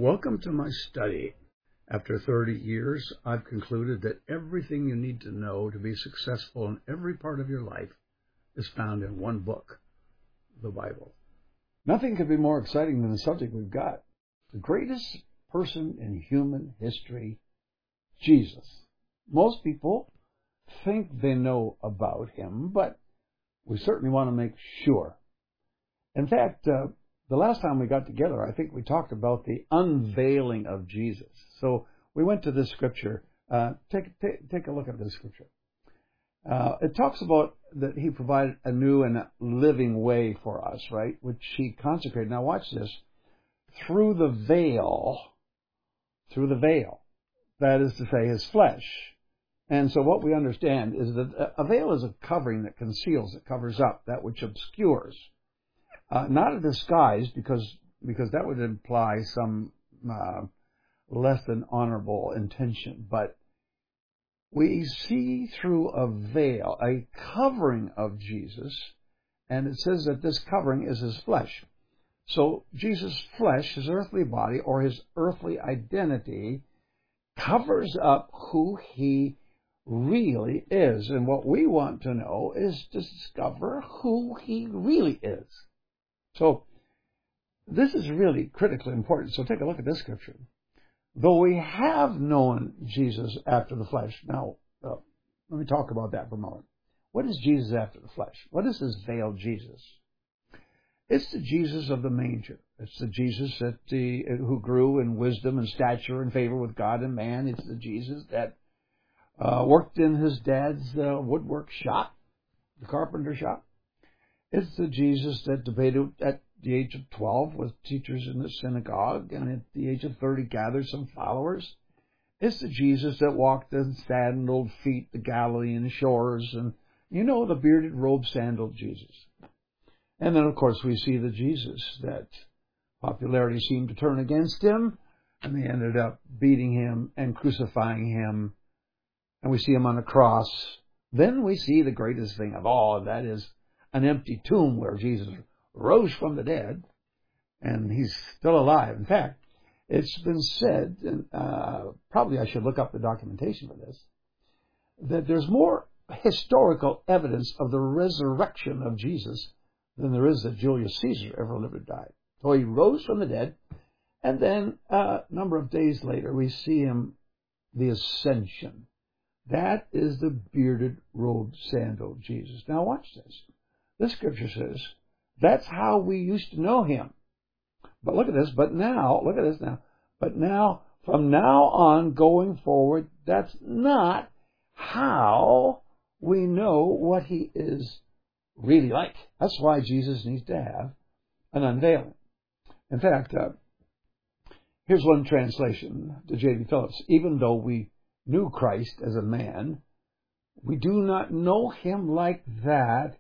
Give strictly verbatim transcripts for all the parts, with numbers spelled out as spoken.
Welcome to my study. After thirty years, I've concluded that everything you need to know to be successful in every part of your life is found in one book, the Bible. Nothing could be more exciting than the subject we've got. The greatest person in human history, Jesus. Most people think they know about him, but we certainly want to make sure. In fact, uh, the last time we got together, I think we talked about the unveiling of Jesus. So we went to this scripture. Uh, take, take, take a look at this scripture. Uh, it talks about that he provided a new and living way for us, right, which he consecrated. Now watch this. Through the veil, through the veil, that is to say his flesh. And so what we understand is that a veil is a covering that conceals, that covers up, that which obscures. Uh, not a disguise, because because that would imply some uh, less than honorable intention. But we see through a veil, a covering of Jesus, and it says that this covering is his flesh. So Jesus' flesh, his earthly body, or his earthly identity, covers up who he really is. And what we want to know is to discover who he really is. So this is really critically important. So take a look at this scripture. Though we have known Jesus after the flesh. Now, uh, let me talk about that for a moment. What is Jesus after the flesh? What is this veiled Jesus? It's the Jesus of the manger. It's the Jesus that the, who grew in wisdom and stature and favor with God and man. It's the Jesus that uh, worked in his dad's uh, woodwork shop, the carpenter shop. It's the Jesus that debated at the age of twelve with teachers in the synagogue, and at the age of thirty gathered some followers. It's the Jesus that walked in sandaled feet the Galilean shores, and you know, the bearded robe sandaled Jesus. And then, of course, we see the Jesus that popularity seemed to turn against him, and they ended up beating him and crucifying him, and we see him on a cross. Then we see the greatest thing of all, and that is an empty tomb where Jesus rose from the dead, and he's still alive. In fact, it's been said, and uh, probably I should look up the documentation for this, that there's more historical evidence of the resurrection of Jesus than there is that Julius Caesar ever lived or died. So he rose from the dead, and then uh, a number of days later we see him, the ascension. That is the bearded, robed, sandaled Jesus. Now watch this. This scripture says, that's how we used to know him. But look at this, but now, look at this now. But now, from now on, going forward, that's not how we know what he is really like. That's why Jesus needs to have an unveiling. In fact, uh, here's one translation to J B Phillips. Even though we knew Christ as a man, we do not know him like that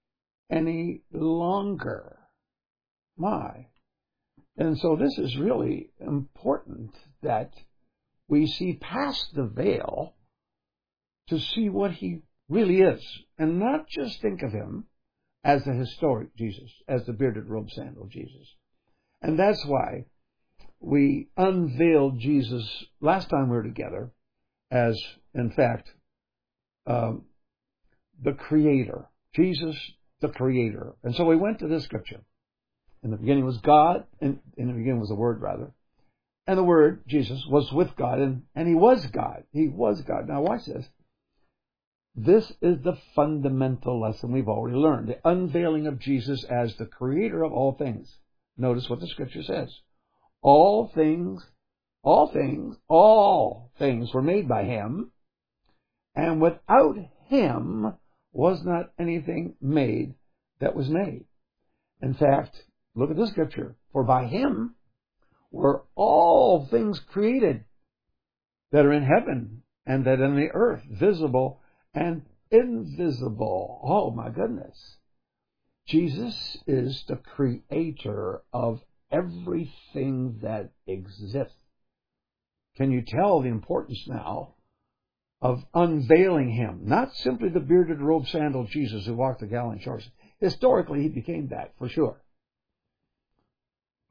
any longer. My. And so this is really important that we see past the veil to see what he really is, and not just think of him as the historic Jesus, as the bearded robe sandal Jesus. And that's why we unveiled Jesus last time we were together as, in fact, um, the Creator. Jesus, the Creator. And so we went to this scripture. In the beginning was God, and in the beginning was the Word, rather. And the Word, Jesus, was with God, and, and he was God. He was God. Now watch this. This is the fundamental lesson we've already learned. The unveiling of Jesus as the Creator of all things. Notice what the scripture says. All things, all things, all things were made by him, and without him was not anything made that was made. In fact, look at this scripture. For by him were all things created that are in heaven and that in the earth, visible and invisible. Oh my goodness. Jesus is the Creator of everything that exists. Can you tell the importance now of unveiling him? Not simply the bearded robe sandaled Jesus who walked the Galilean shores. Historically, he became that, for sure.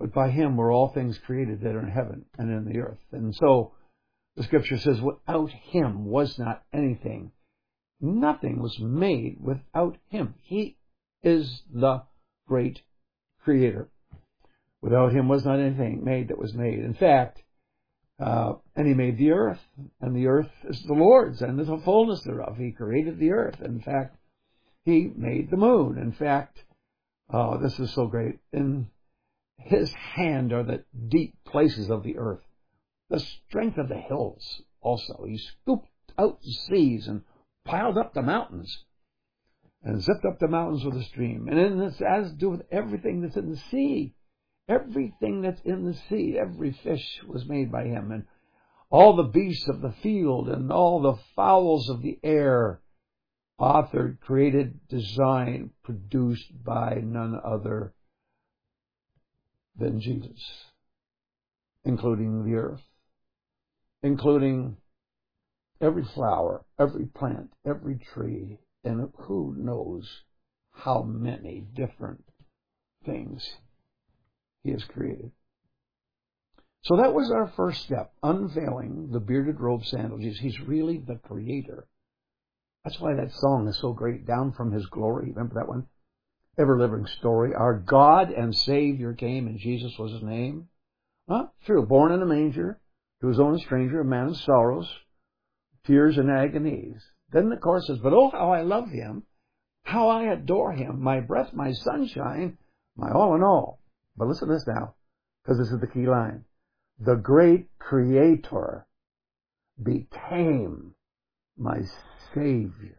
But by him were all things created that are in heaven and in the earth. And so the scripture says, without him was not anything. Nothing was made without him. He is the great creator. Without him was not anything made that was made. In fact, uh, and he made the earth, and the earth is the Lord's, and the fullness thereof. He created the earth. In fact, he made the moon. In fact, oh, this is so great. In his hand are the deep places of the earth, the strength of the hills also. He scooped out the seas and piled up the mountains and zipped up the mountains with a stream. And then this has to do with everything that's in the sea. Everything that's in the sea, every fish was made by him. And all the beasts of the field and all the fowls of the air, authored, created, designed, produced by none other than Jesus, including the earth, including every flower, every plant, every tree, and who knows how many different things he has created. So that was our first step, unveiling the bearded robe sandal Jesus. He's really the creator. That's why that song is so great, Down from His Glory. Remember that one? Ever-living story. Our God and Savior came, and Jesus was his name. Huh? True. Born in a manger, to his own stranger, a man of sorrows, tears and agonies. Then the chorus says, but oh, how I love him, how I adore him, my breath, my sunshine, my all in all. But listen to this now, because this is the key line. The great Creator became my Savior,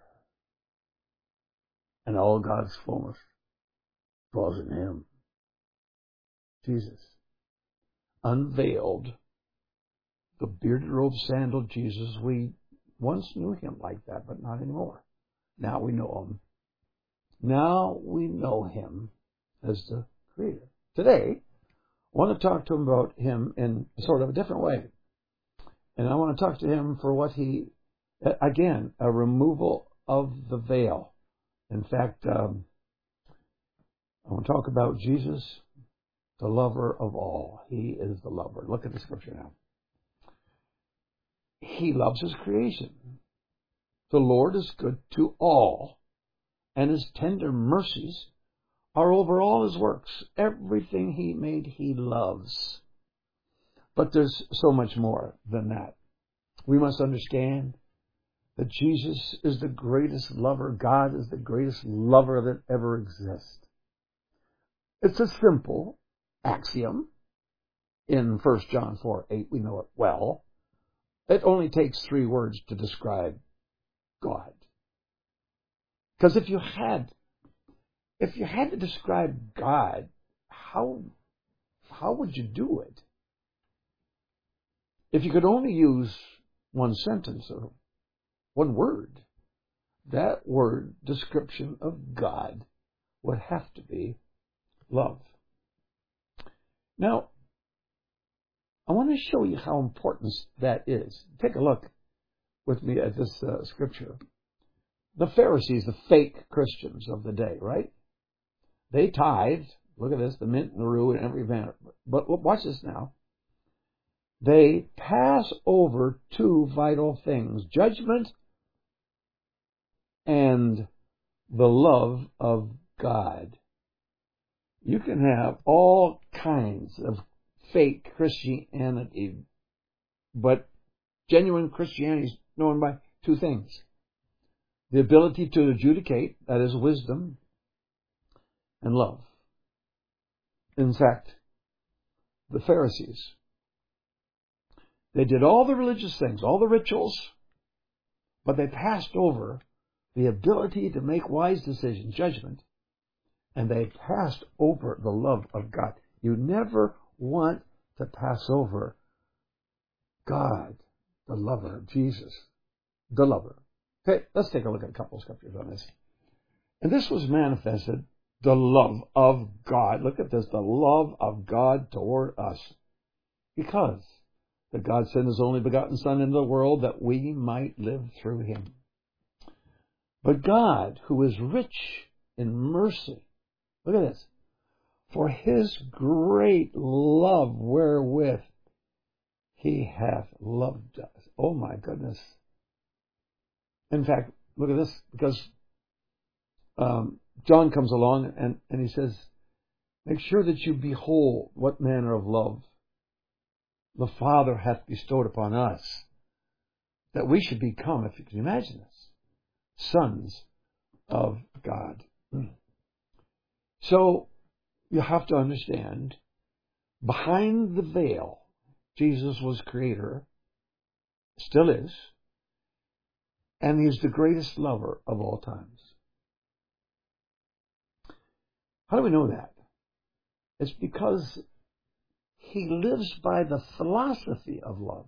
and all God's fullness dwells in him. Jesus unveiled the bearded robe sandaled Jesus. We once knew him like that, but not anymore. Now we know him. Now we know him as the Creator. Today, I want to talk to him about him in sort of a different way. And I want to talk to him for what he, again, a removal of the veil. In fact, um, I want to talk about Jesus, the lover of all. He is the lover. Look at the scripture now. He loves his creation. The Lord is good to all, and his tender mercies are over all his works. Everything he made, he loves. But there's so much more than that. We must understand that Jesus is the greatest lover. God is the greatest lover that ever exists. It's a simple axiom. In First John four eight, we know it well. It only takes three words to describe God. Because if you had If you had to describe God, how, how would you do it? If you could only use one sentence or one word, that word description of God would have to be love. Now, I want to show you how important that is. Take a look with me at this uh, scripture. The Pharisees, the fake Christians of the day, right? They tithed, look at this, the mint and the rue and every vanity. But watch this now. They pass over two vital things, judgment and the love of God. You can have all kinds of fake Christianity, but genuine Christianity is known by two things. The ability to adjudicate, that is wisdom, and love. In fact, the Pharisees, they did all the religious things, all the rituals, but they passed over the ability to make wise decisions, judgment, and they passed over the love of God. You never want to pass over God, the lover, Jesus, the lover. Okay, let's take a look at a couple of scriptures on this. And this was manifested, the love of God. Look at this, the love of God toward us. Because that God sent his only begotten Son into the world that we might live through him. But God, who is rich in mercy, look at this, For his great love wherewith he hath loved us. Oh my goodness. In fact, look at this, because um, John comes along and, and he says, make sure that you behold what manner of love the Father hath bestowed upon us, that we should become, if you can imagine this, sons of God. So you have to understand, behind the veil, Jesus was creator, still is, and he's the greatest lover of all times. How do we know that? It's because he lives by the philosophy of love.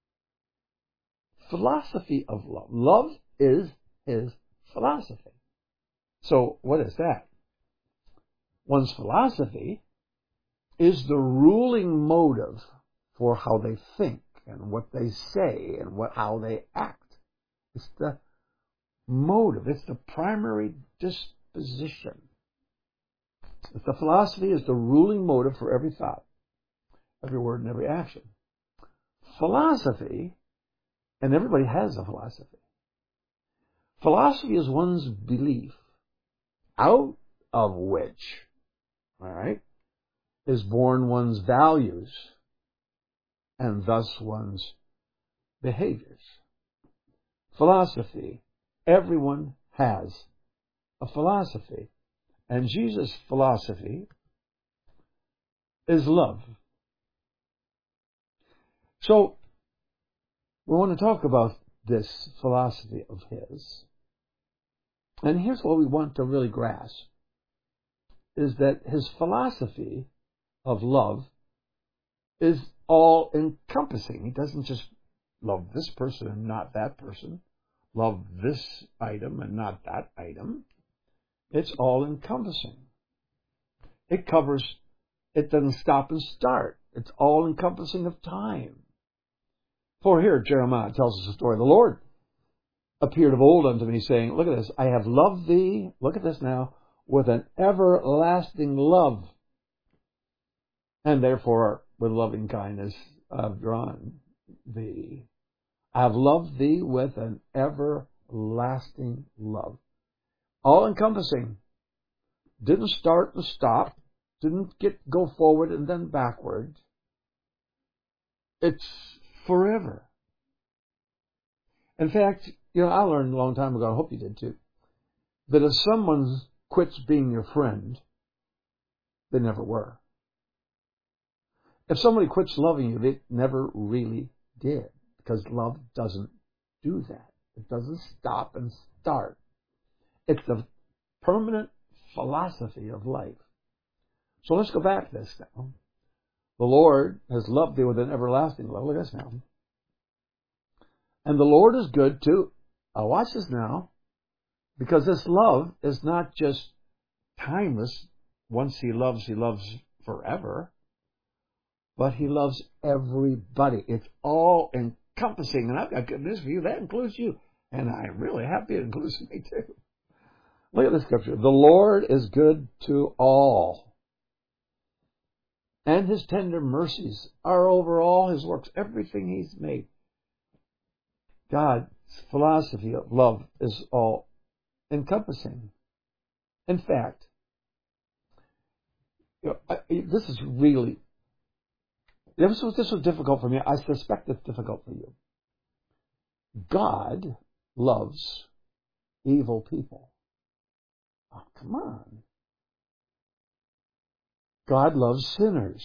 Philosophy of love. Love is his philosophy. So what is that? One's philosophy is the ruling motive for how they think and what they say and what how they act. It's the motive. It's the primary disposition. The philosophy is the ruling motive for every thought, every word, and every action. Philosophy, and everybody has a philosophy. Philosophy is one's belief, out of which, all right, is born one's values and thus one's behaviors. Philosophy. Everyone has a philosophy. And Jesus' philosophy is love. So, we want to talk about this philosophy of his. And here's what we want to really grasp, is that his philosophy of love is all-encompassing. He doesn't just love this person and not that person, love this item and not that item. It's all-encompassing. It covers, it doesn't stop and start. It's all-encompassing of time. For here, Jeremiah tells us a story. The Lord appeared of old unto me, saying, look at this, I have loved thee, look at this now, with an everlasting love. And therefore, with loving kindness, I've drawn thee. I have loved thee with an everlasting love. All-encompassing. Didn't start and stop. Didn't get go forward and then backward. It's forever. In fact, you know, I learned a long time ago, I hope you did too, that if someone quits being your friend, they never were. If somebody quits loving you, they never really did, because love doesn't do that. It doesn't stop and start. It's the permanent philosophy of life. So let's go back to this now. The Lord has loved thee with an everlasting love. Look at this now. And the Lord is good too. Now watch this now. Because this love is not just timeless. Once he loves, he loves forever. But he loves everybody. It's all encompassing. And I've got good news for you. That includes you. And I'm really happy it includes me too. Look at the scripture. The Lord is good to all, and his tender mercies are over all his works, everything he's made. God's philosophy of love is all encompassing. In fact, you know, I, this is really, this was, this was difficult for me. I suspect it's difficult for you. God loves evil people. Oh, come on. God loves sinners.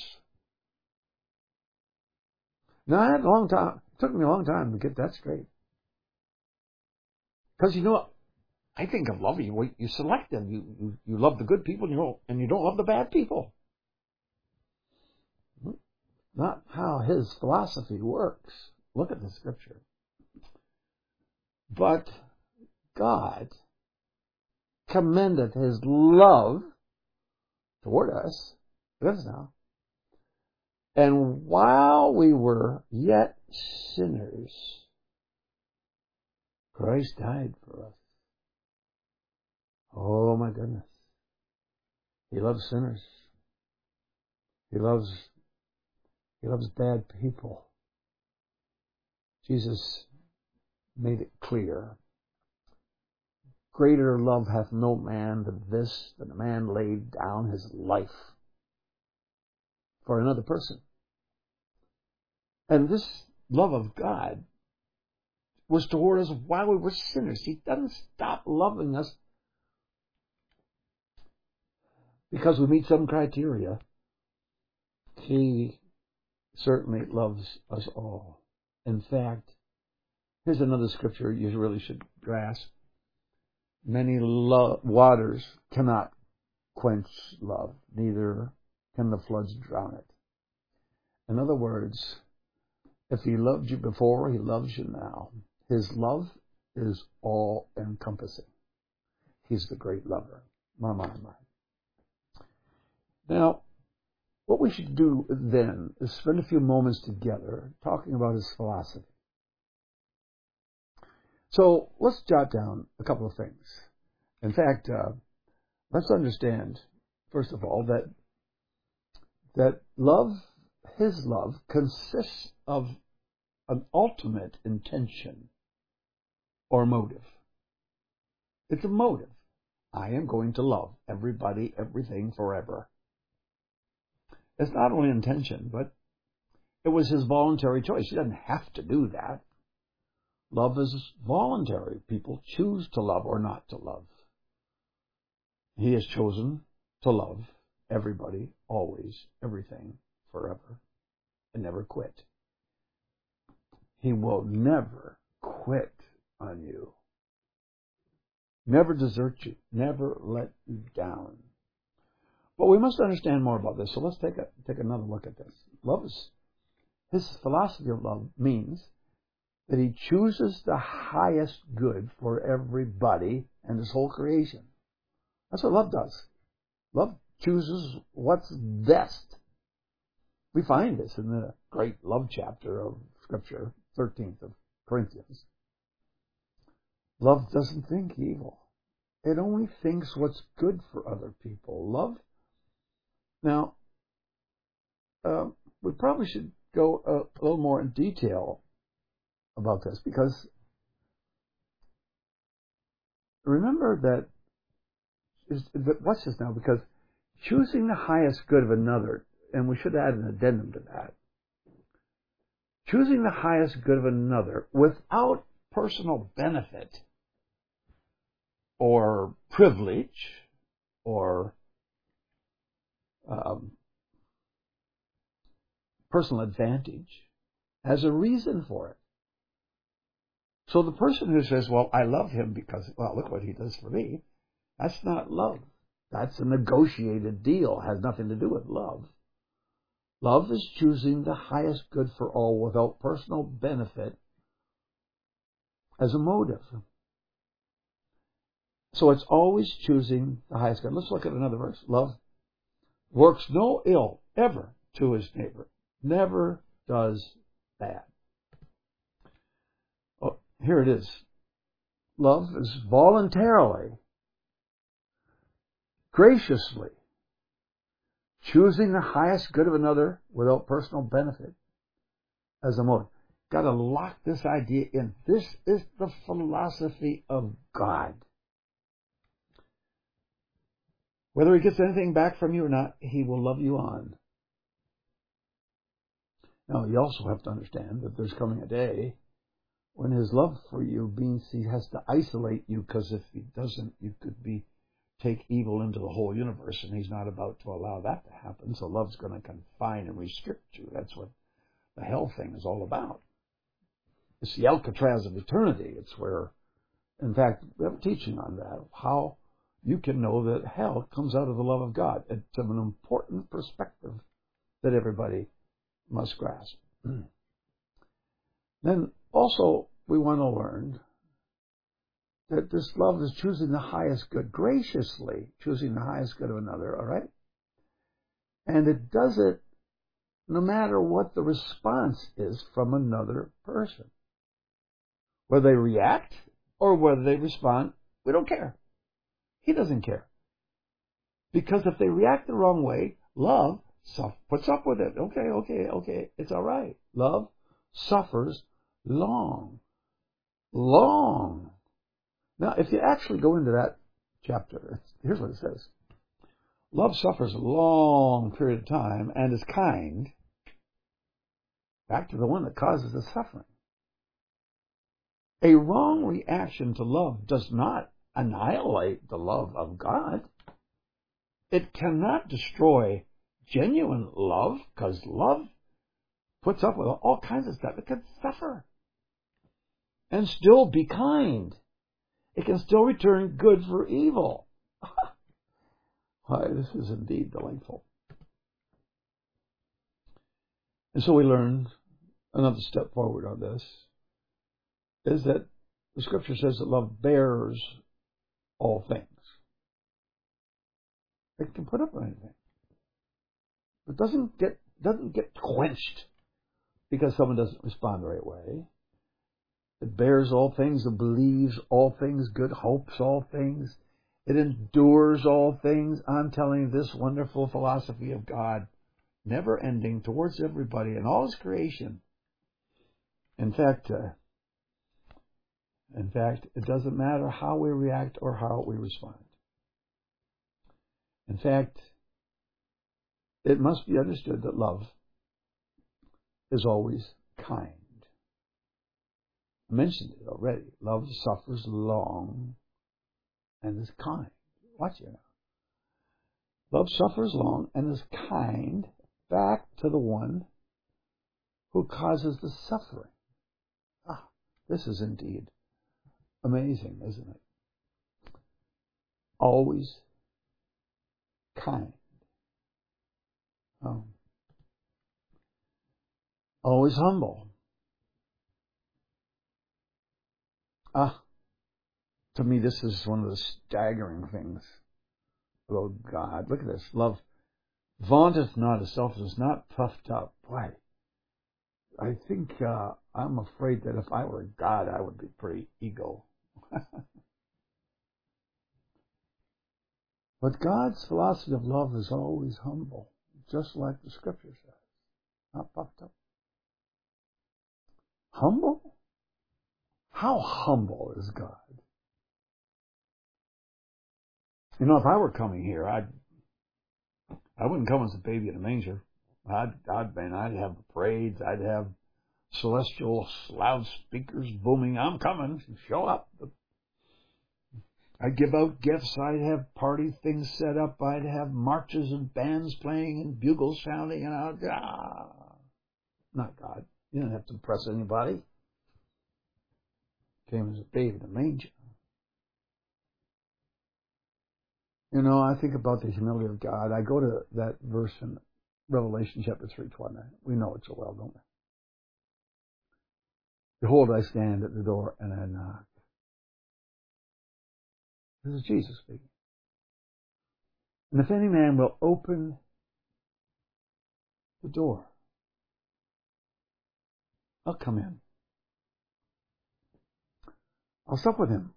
Now, I had a long time, it took me a long time to get that straight. Because, you know, I think of loving you, you select them. You, you, you love the good people and you, don't, and you don't love the bad people. Not how his philosophy works. Look at the scripture. But God commendeth his love toward us, look at this now, and while we were yet sinners, Christ died for us. Oh my goodness. He loves sinners. He loves, he loves bad people. Jesus made it clear. Greater love hath no man than this, that a man laid down his life for another person. And this love of God was toward us while we were sinners. He doesn't stop loving us because we meet some criteria. He certainly loves us all. In fact, here's another scripture you really should grasp. Many lo- waters cannot quench love, neither can the floods drown it. In other words, if he loved you before, he loves you now. His love is all-encompassing. He's the great lover. My, my, my. Now, what we should do then is spend a few moments together talking about his philosophy. So let's jot down a couple of things. In fact, uh, let's understand, first of all, that that love, his love, consists of an ultimate intention or motive. It's a motive. I am going to love everybody, everything, forever. It's not only intention, but it was his voluntary choice. He doesn't have to do that. Love is voluntary. People choose to love or not to love. He has chosen to love everybody, always, everything, forever, and never quit. He will never quit on you. Never desert you. Never let you down. But we must understand more about this. So let's take a, take another look at this. Love is, his philosophy of love means that he chooses the highest good for everybody and his whole creation. That's what love does. Love chooses what's best. We find this in the great love chapter of Scripture, thirteenth of Corinthians. Love doesn't think evil. It only thinks what's good for other people. Love. Now, uh, we probably should go a, a little more in detail about this, because remember that, is, watch this now, because choosing the highest good of another, and we should add an addendum to that, choosing the highest good of another without personal benefit or privilege or um, personal advantage has a reason for it. So the person who says, well, I love him because, well, look what he does for me, that's not love. That's a negotiated deal. It has nothing to do with love. Love is choosing the highest good for all without personal benefit as a motive. So it's always choosing the highest good. Let's look at another verse. Love works no ill ever to his neighbor. Never does bad. Oh, here it is. Love is voluntarily, graciously choosing the highest good of another without personal benefit as a motive. Got to lock this idea in. This is the philosophy of God. Whether he gets anything back from you or not, he will love you on. Now, you also have to understand that there's coming a day when his love for you means he has to isolate you, because if he doesn't, you could be take evil into the whole universe, and he's not about to allow that to happen. So love's going to confine and restrict you. That's what the hell thing is all about. It's the Alcatraz of eternity. It's where, in fact, we have a teaching on that, how you can know that hell comes out of the love of God. It's an important perspective that everybody must grasp. Then also we want to learn that this love is choosing the highest good, graciously choosing the highest good of another, all right? And it does it no matter what the response is from another person. Whether they react or whether they respond, we don't care. He doesn't care. Because if they react the wrong way, love suff- puts up with it. Okay, okay, okay. It's all right. Love suffers long. Long. Now, if you actually go into that chapter, here's what it says. Love suffers a long period of time and is kind. Back to the one that causes the suffering. A wrong reaction to love does not annihilate the love of God. It cannot destroy genuine love, because love puts up with all kinds of stuff. It can suffer and still be kind. It can still return good for evil. Why, this is indeed delightful. And so we learn another step forward on this, is that the Scripture says that love bears all things. It can put up with anything. It doesn't get doesn't get quenched because someone doesn't respond the right way. It bears all things, it believes all things, good hopes all things. It endures all things. I'm telling you, this wonderful philosophy of God, never ending, towards everybody and all His creation. In fact, uh, in fact, it doesn't matter how we react or how we respond. In fact, it must be understood that love is always kind. I mentioned it already. Love suffers long and is kind. Watch it now. Love suffers long and is kind back to the one who causes the suffering. Ah, this is indeed amazing, isn't it? Always kind. Oh. Always humble. Ah, to me, this is one of the staggering things about God. Look at this. Love vaunteth not itself, is not puffed up. Boy, I think uh, I'm afraid that if I were God, I would be pretty ego. But God's philosophy of love is always humble, just like the Scripture says. Not puffed up. Humble? How humble is God? You know, if I were coming here, I'd I wouldn't come as a baby in a manger. I'd I'd man, I'd have parades, I'd have celestial loudspeakers booming. I'm coming. Show up. I'd give out gifts. I'd have party things set up. I'd have marches and bands playing and bugles sounding. And I'd ah, not God. You didn't have to impress anybody. Came as a baby in a manger. You know, I think about the humility of God. I go to that verse in Revelation chapter three twenty. We know it so well, don't we? Behold, I stand at the door and I knock. This is Jesus speaking. And if any man will open the door, I'll come in. I'll sup with him.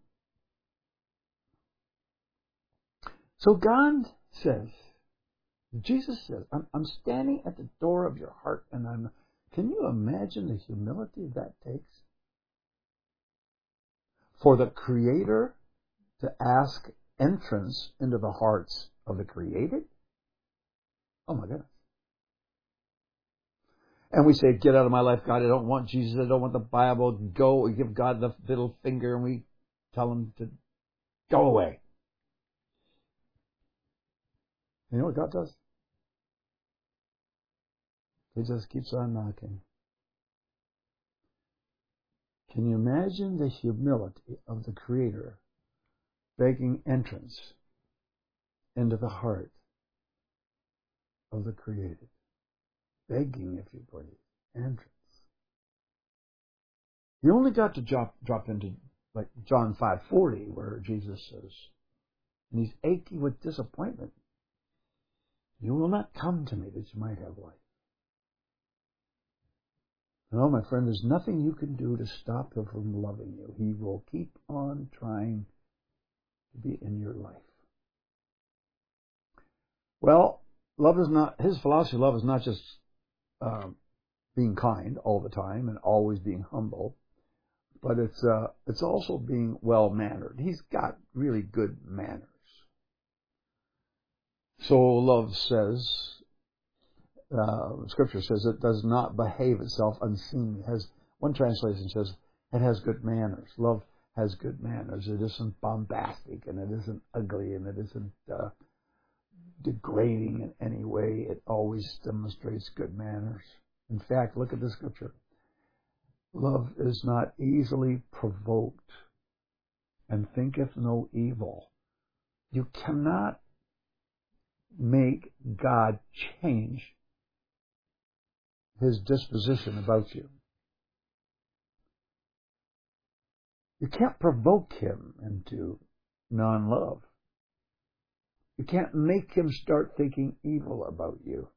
So God says, Jesus says, I'm, I'm standing at the door of your heart and I'm, can you imagine the humility that takes? For the Creator to ask entrance into the hearts of the created? Oh my goodness. And we say, get out of my life, God. I don't want Jesus. I don't want the Bible. Go. We give God the middle finger and we tell him to go away. You know what God does? He just keeps on knocking. Can you imagine the humility of the Creator begging entrance into the heart of the created? Begging, if you please, entrance. You only got to drop drop into like John five forty, where Jesus says, and he's aching with disappointment, you will not come to me that you might have life. No, my friend, there's nothing you can do to stop him from loving you. He will keep on trying to be in your life. Well, love is not, his philosophy of love is not just um, being kind all the time and always being humble, but it's uh, it's also being well-mannered. He's got really good manners. So love says, uh, Scripture says it does not behave itself unseemly. It has, one translation says it has good manners. Love has good manners. It isn't bombastic, and it isn't ugly, and it isn't uh, degrading in any way. It always demonstrates good manners. In fact, look at the Scripture. Love is not easily provoked and thinketh no evil. You cannot make God change his disposition about you. You can't provoke him into non-love. You can't make him start thinking evil about you.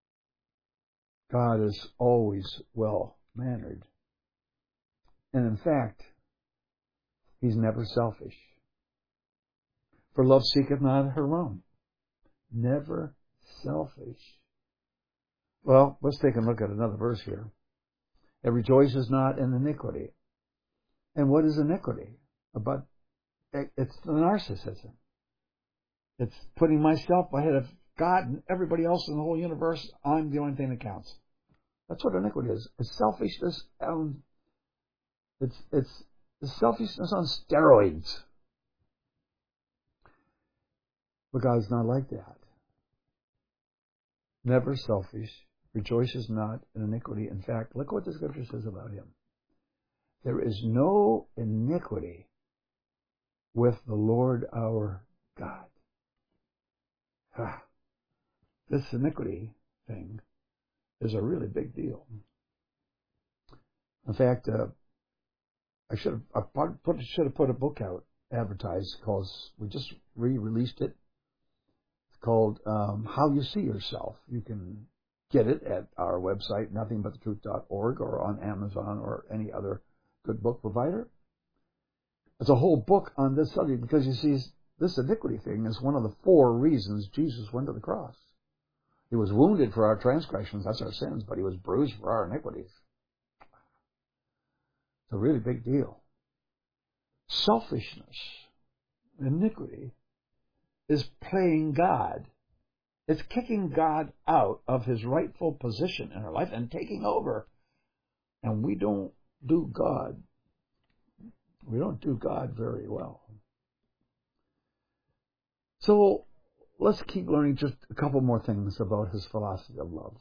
God is always well-mannered. And in fact, he's never selfish. For love seeketh not her own. Never selfish. Well, let's take a look at another verse here. It rejoices not in iniquity. And what is iniquity? About it's the narcissism. It's putting myself ahead of God and everybody else in the whole universe. I'm the only thing that counts. That's what iniquity is. It's selfishness. Um, it's it's the selfishness on steroids. But God's not like that. Never selfish. Rejoices not in iniquity. In fact, look what the Scripture says about him. There is no iniquity with the Lord our God. Ah, this iniquity thing is a really big deal. In fact, uh, I should have I put, should have put a book out advertised because we just re-released it. It's called um, How You See Yourself. You can get it at our website, nothing but the truth dot org, or on Amazon or any other good book provider. It's a whole book on this subject because you see, this iniquity thing is one of the four reasons Jesus went to the cross. He was wounded for our transgressions, that's our sins, but he was bruised for our iniquities. It's a really big deal. Selfishness, iniquity, is playing God. It's kicking God out of his rightful position in our life and taking over. And we don't do God. We don't do God very well. So let's keep learning just a couple more things about his philosophy of love.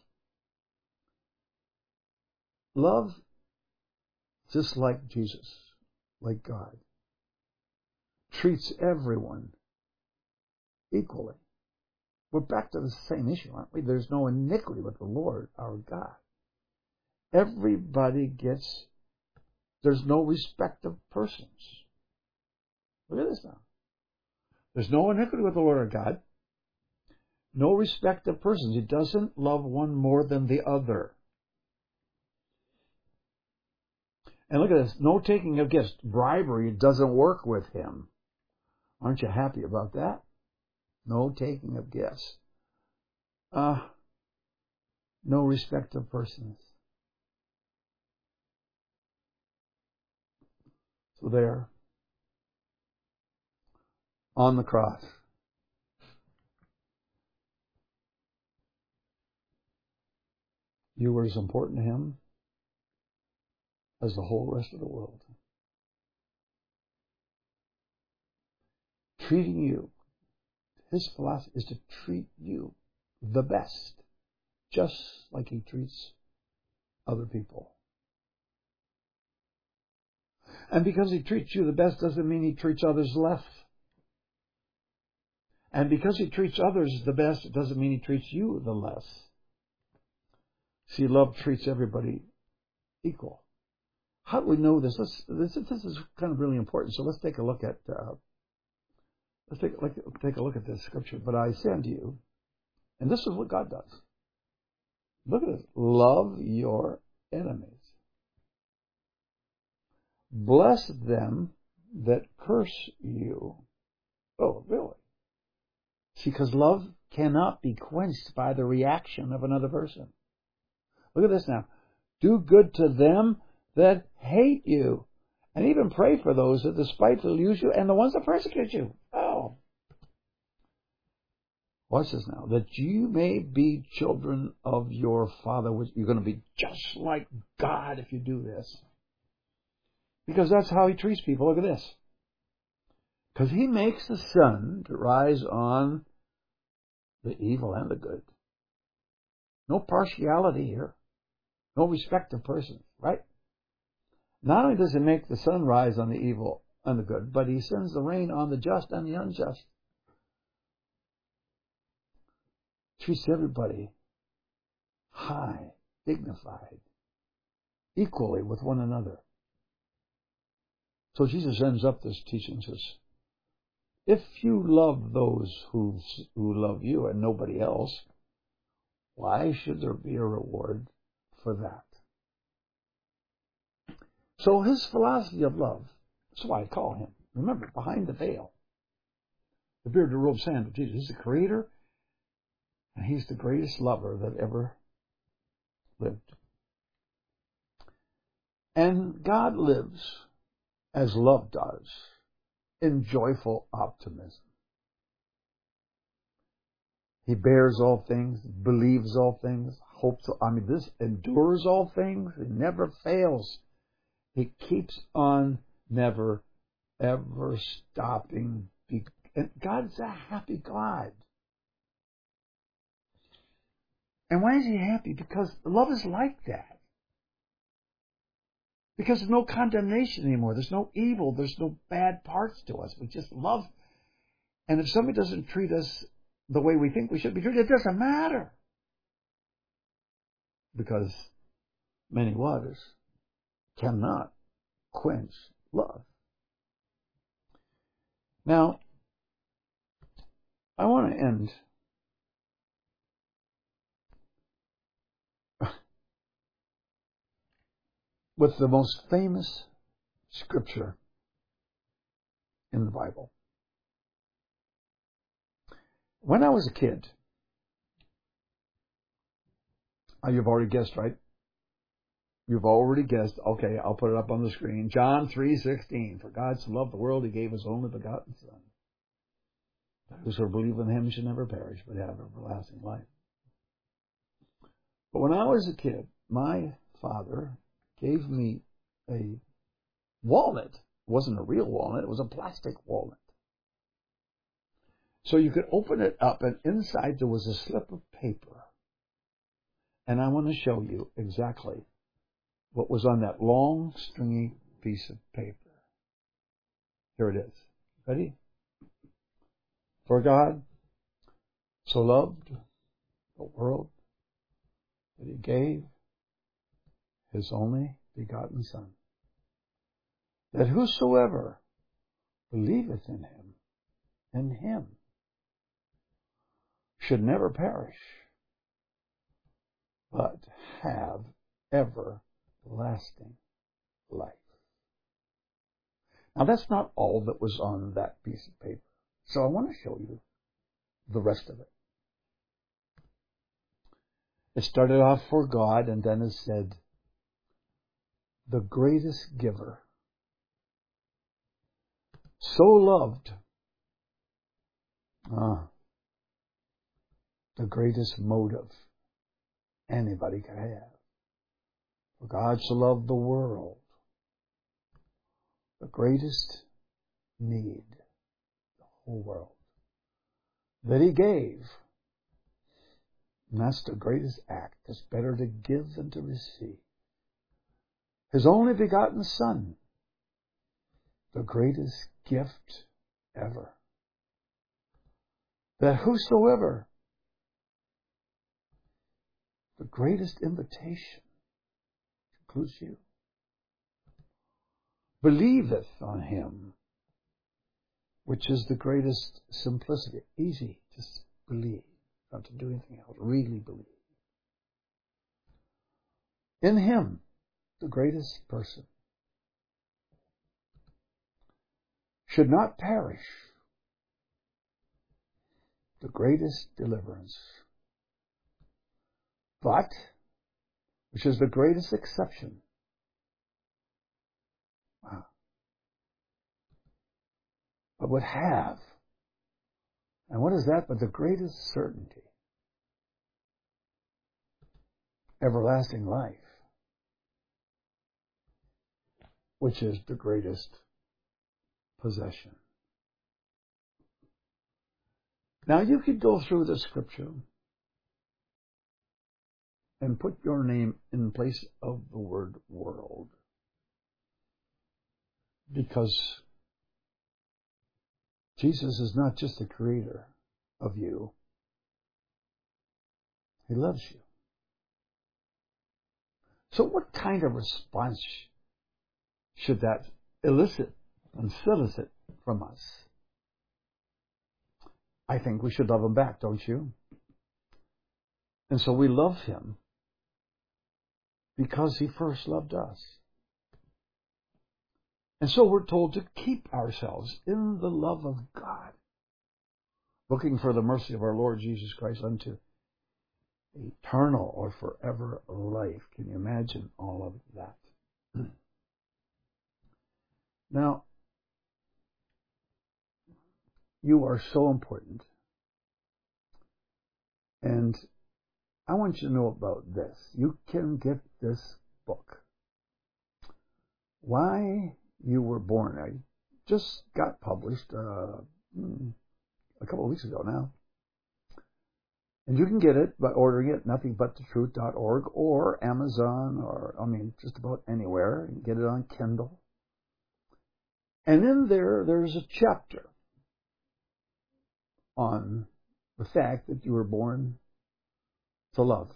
Love, just like Jesus, like God, treats everyone equally. We're back to the same issue, aren't we? There's no iniquity with the Lord, our God. Everybody gets, there's no respect of persons. Look at this now. There's no iniquity with the Lord our God. No respect of persons. He doesn't love one more than the other. And look at this. No taking of gifts. Bribery doesn't work with him. Aren't you happy about that? No taking of gifts. Uh, no respect of persons. So there, on the cross, you were as important to him as the whole rest of the world. Treating you, his philosophy is to treat you the best, just like he treats other people. And because he treats you the best doesn't mean he treats others less. And because he treats others the best, it doesn't mean he treats you the less. See, love treats everybody equal. How do we know this? Let's, this, this is kind of really important. So let's take a look at uh, let's take, like, take a look at this scripture. But I say unto you, and this is what God does. Look at this. Love your enemies. Bless them that curse you. Oh, really? See, because love cannot be quenched by the reaction of another person. Look at this now. Do good to them that hate you, and even pray for those that despitefully use you and the ones that persecute you. Oh. Watch this now. That you may be children of your Father. You're going to be just like God if you do this. Because that's how He treats people. Look at this. Because He makes the sun to rise on the evil and the good. No partiality here. No respect of persons, right? Not only does He make the sun rise on the evil and the good, but He sends the rain on the just and the unjust. Treats everybody high, dignified, equally with one another. So Jesus ends up this teaching and says, if you love those who, who love you and nobody else, why should there be a reward for that? So His philosophy of love, that's why I call Him, remember, behind the veil, the bearded robed hand of Jesus. He's the Creator, and He's the greatest lover that ever lived. And God lives as love does, in joyful optimism. He bears all things, believes all things, hopes, I mean, this endures all things. It never fails. He keeps on never, ever stopping. And God's a happy God. And why is He happy? Because love is like that. Because there's no condemnation anymore. There's no evil. There's no bad parts to us. We just love. And if somebody doesn't treat us the way we think we should be treated, it doesn't matter. Because many waters cannot quench love. Now, I want to end with the most famous scripture in the Bible. When I was a kid, oh, you've already guessed, right? You've already guessed. Okay, I'll put it up on the screen. John three sixteen. For God so loved the world, He gave His only begotten Son. That whosoever believes in Him should never perish, but have everlasting life. But when I was a kid, my father gave me a walnut. It wasn't a real walnut. It was a plastic walnut. So you could open it up, and inside there was a slip of paper. And I want to show you exactly what was on that long, stringy piece of paper. Here it is. Ready? For God so loved the world that He gave His only begotten Son, that whosoever believeth in Him, in Him, should never perish, but have everlasting life. Now that's not all that was on that piece of paper. So I want to show you the rest of it. It started off for God, and then it said, the greatest giver, so loved, ah, the greatest motive anybody could have. For God so loved the world, the greatest need, the whole world, that He gave. And that's the greatest act. It's better to give than to receive. His only begotten Son, the greatest gift ever. That whosoever, the greatest invitation, includes you, believeth on Him, which is the greatest simplicity. Easy, just believe, not to do anything else, really believe. In Him, the greatest person, should not perish, the greatest deliverance. But, which is the greatest exception. Wow. But would have. And what is that but the greatest certainty? Everlasting life. Which is the greatest possession. Now you could go through the scripture and put your name in place of the word world. Because Jesus is not just the creator of you. He loves you. So what kind of response should that elicit and solicit from us? I think we should love him back, don't you? And so we love him because he first loved us. And so we're told to keep ourselves in the love of God, looking for the mercy of our Lord Jesus Christ unto eternal or forever life. Can you imagine all of that? Now, you are so important. And I want you to know about this. You can get this book. Why You Were Born. I just got published uh, a couple of weeks ago now. And you can get it by ordering it, nothing but the truth dot org or Amazon or, I mean, just about anywhere. You can get it on Kindle. And in there, there's a chapter on the fact that you were born to love.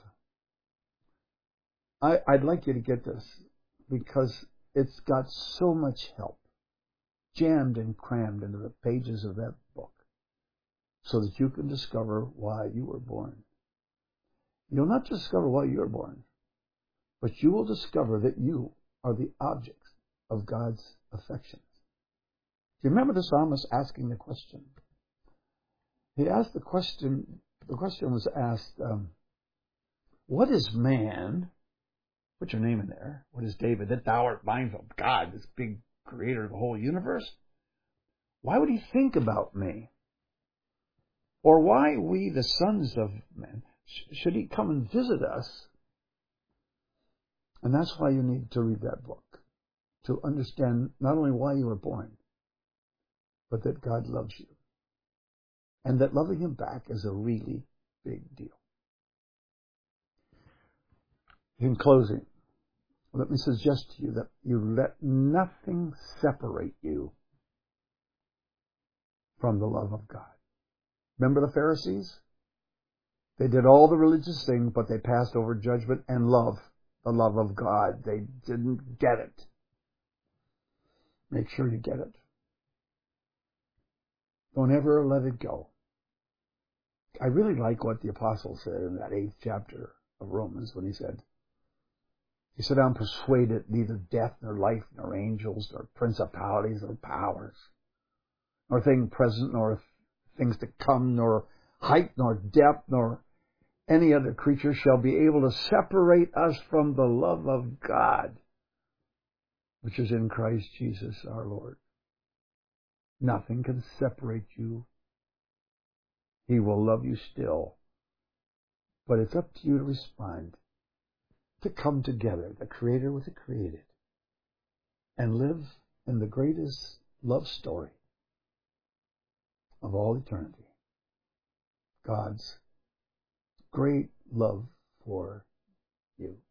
I, I'd like you to get this because it's got so much help jammed and crammed into the pages of that book so that you can discover why you were born. You'll not just discover why you were born, but you will discover that you are the object of God's affections. Do you remember the psalmist asking the question? He asked the question, the question was asked, um, what is man? Put your name in there. What is David? That thou art mindful of God, this big creator of the whole universe. Why would he think about me? Or why we, the sons of men, should he come and visit us? And that's why you need to read that book, to understand not only why you were born, but that God loves you. And that loving him back is a really big deal. In closing, let me suggest to you that you let nothing separate you from the love of God. Remember the Pharisees? They did all the religious things, but they passed over judgment and love, the love of God. They didn't get it. Make sure you get it. Don't ever let it go. I really like what the apostle said in that eighth chapter of Romans when he said, He said, I'm persuaded neither death, nor life, nor angels, nor principalities, nor powers, nor things present, nor things to come, nor height, nor depth, nor any other creature shall be able to separate us from the love of God, which is in Christ Jesus our Lord. Nothing can separate you. He will love you still. But it's up to you to respond, to come together, the Creator with the created, and live in the greatest love story of all eternity. God's great love for you.